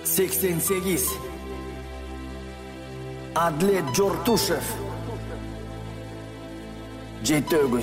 88 Adlet Жортушев 7.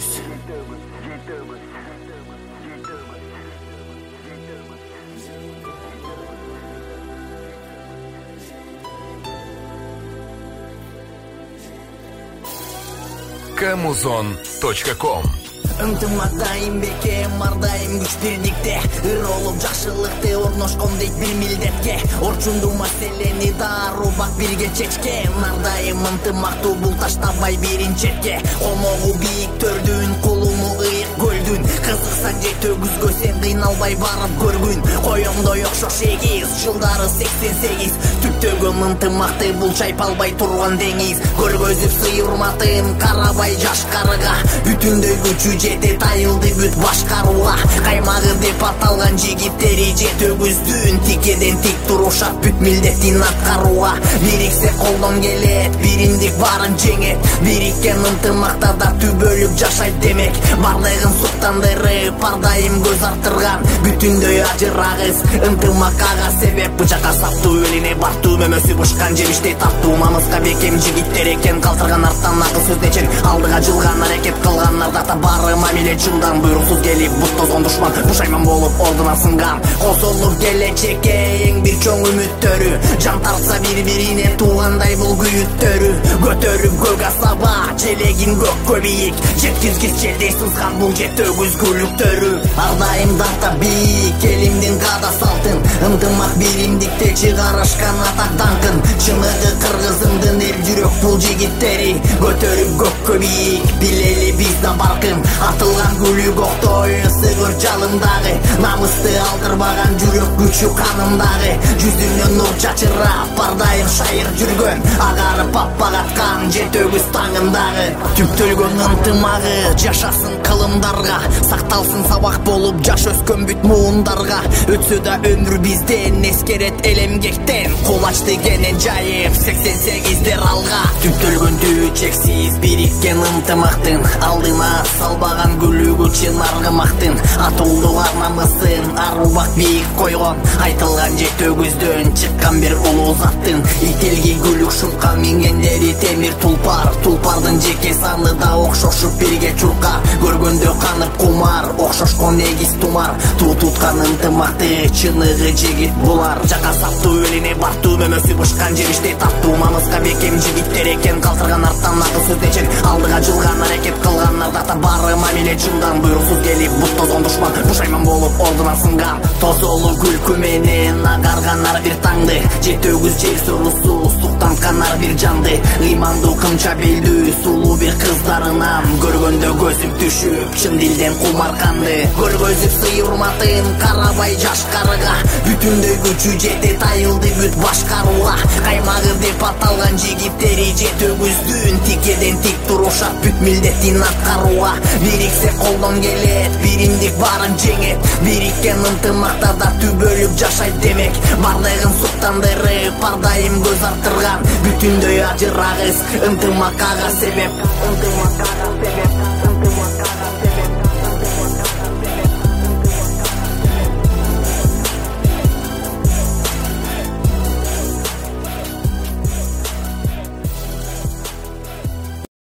Kamuzon.com Ынтымақтайым беке, мардайым күч бирдикте. Ыр олуп жакшылыкты орношком дейт бир милдетке. Орчунду маселени дарубак бирге чечке. Мардайым ынтымактуу бул таштабай биринчетке. Комогу бийик төрдүн, кулуму ыйык көлдүн. Кызыксаң же төгүзгө сен кыйналбай барып көргүн. Коёмдой окшош 8 жылдары 88. Түптөгөн ынтымакты бул чайпалбай турган деңиз. Көргөзүп сыйырматын карабай жаш карыга. Бүтүндөй күчү жете тайылды бүт башкарууга. Каймагы деп аталган жигиттери же төгүздүн тикеден тик турушат бүт милдетин аткарууга. Бириксе колдон келет, биримдик барын жеңет. Бириккен ынтымактарда түбөлүк жашайт демек. Бардыгын суктандырып ардайым көз арттырган. Бүтүндөй ажыр агыс ынтымак ага себеп. Бычакка саптуу элине бартуу мөмөсү бышкан жемиштей тартуу. Намыска бекем жигиттер экен, калтырган арттан акыл сөз нечен. Алдыга жылган аракет кылгандарда да бары мамиле чындан. Буйруксуз келип бут тозгон душман, пушайман болуп ордуна сынган. Косулуп келечекке эң бир чоң үмүттөрү. Жан тартса бири-бирине туугандай бул күйүттөрү. Көтөрүп көк асаба, желегин көккө бийик. Жеткизгис желдей сызган бул жет өгүзгүлүктөрү. Ардайым дарта бийик, элимдин када салтын. Ынтымак биримдикте чыгарышкан атак даңкын. Чыныгы кыргызымдын эл жүрөк бул жигиттери. Көтөрүп көккө бийик, билели биз да баркын. Атылган гүлүк октой сыгыр жалымдагы. Намысты алдырбаган жүрөк күчү канымдагы. Жүзүнөн нур чачырап, бардайым шайыр жүргөн. Агарып аппагаткан жет өгүз таңындагы. Түптөлгөн ынтымагы жашасын кылымдарга. Сакталсын сабак болуп жаш өскөн бүт муундарга. Өтсө да өмүр бизден эскерет эл эмгектен. Кол ачты кенен жайып 88дер алга. Түптөлгөн түбү чексиз бириккен ынтымактын алдына салбаган гүлүгү чын аргымактын. Атуулдугар намысын арубак бийик койгон. Айтылган жет өгүздөн чыккан бир улуу заттын. Ителги гүлүк шурка мингендери темир тулпар. Тулпардын жеке саны да окшошуп бирге чурка. Көргөндө канып кумар, окшошкон эгиз тумар. Туу туткан ынтымакты чыныгы жигит булар. Жака саптуу элине бартуу мөмөсү бышкан жемиштей тартуу. Намыска бекем жигиттер экен, калтырган арттан акыл сөз нечен. Алдыга жылган аракет кылгандарда да бары мамиле чындан. Буйруксуз келип бут тозгон душман, пушайман болуп ордуна сынган. Тозолу күлкү менен агарганар бир таңды. Жет өгүз жер сурусу суктанткан ар бир жанды. Ыймандуу кымча белдүү сулуу бир кыздарынан. Көргөндө көзүм түшүп чын дилден кумарканды. Көргөзүп сыйырматын карабай жаш карыга. Бүтүндөй күчү жете тайылды бүт башкарууга. Каймагы деп аталган жигиттери жет өгүздүн тикеден тик турушат бүт милдетин аткарууга. Бириксе колдон келет, биримдик барын жеңет. Бириккен ынтымактарда түбөлүк жашайт демек. Бардыгын суктандырып ардайым көз арттырган. Бүтүндөй ажыр агыс ынтымак ага себеп.